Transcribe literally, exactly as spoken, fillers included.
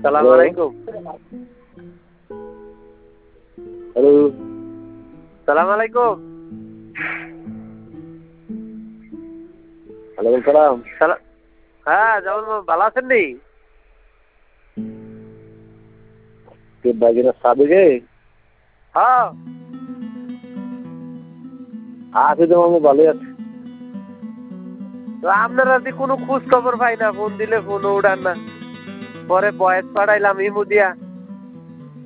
সালাম আলাইকুম। হ্যালো, সালাম আলাইকুম। ওয়ালাইকুম সালাম। সালাম। হ্যাঁ যেমন ভালো আছেন নি? কে বাগিনা সাবেকে? হ্যাঁ আছে তো মামু, ভালোই আছে। তো আপনারা যদি কোনো খোঁজ খবর পাই না, ফোন দিলে ফোনও উঠান না। পরে বয়স পাঠাইলাম ইমু দিয়া।